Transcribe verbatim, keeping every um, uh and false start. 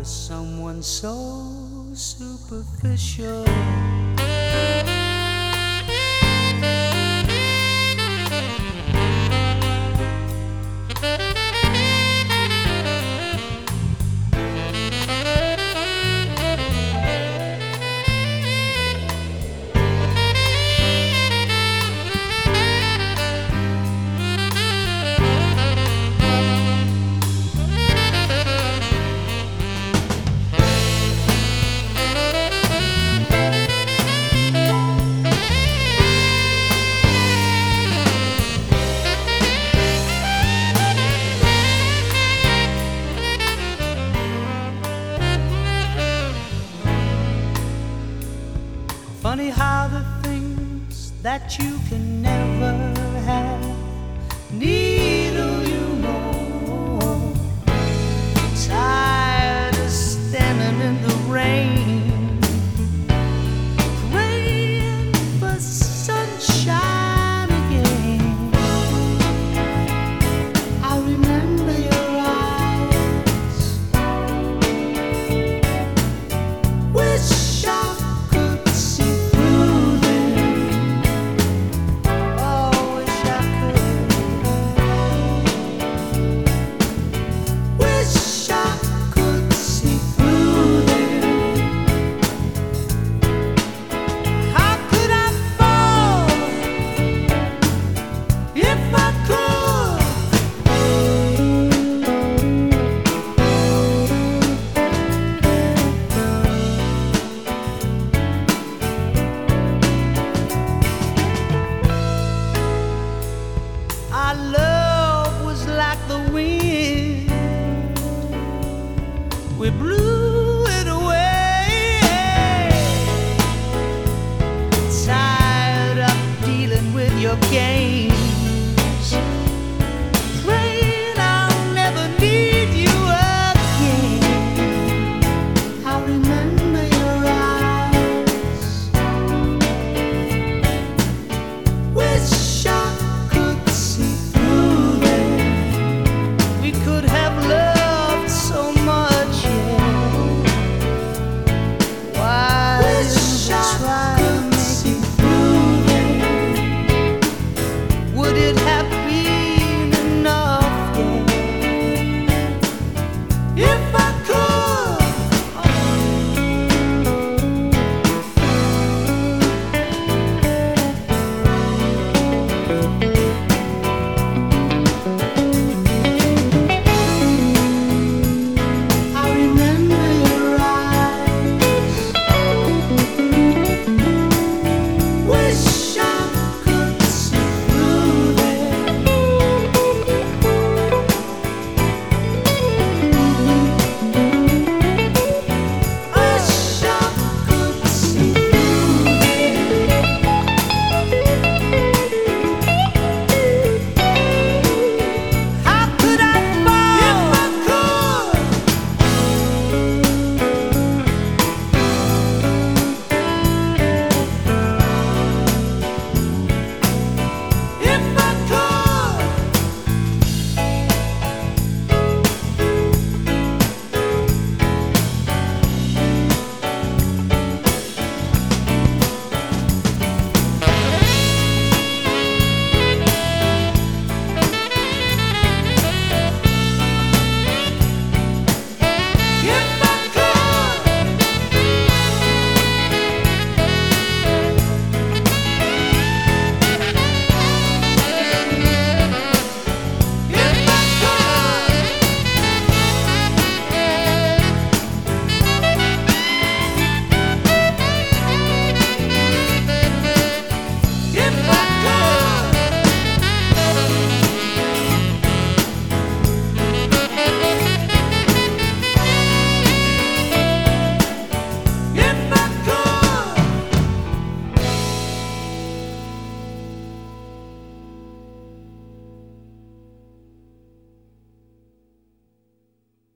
for someone so superficial. Funny how the things that you can never have, neither you know. Tired of standing in the rain, praying for sunshine again. I remember your eyes, wish I could see through them. Oh, wish I could. Wish I could see through them. How could I fall if I could? Our love was like the wind, we blew it away. Tired of dealing with your games, praying I'll never need you again. I remember your eyes, wish I could see through them. We could have love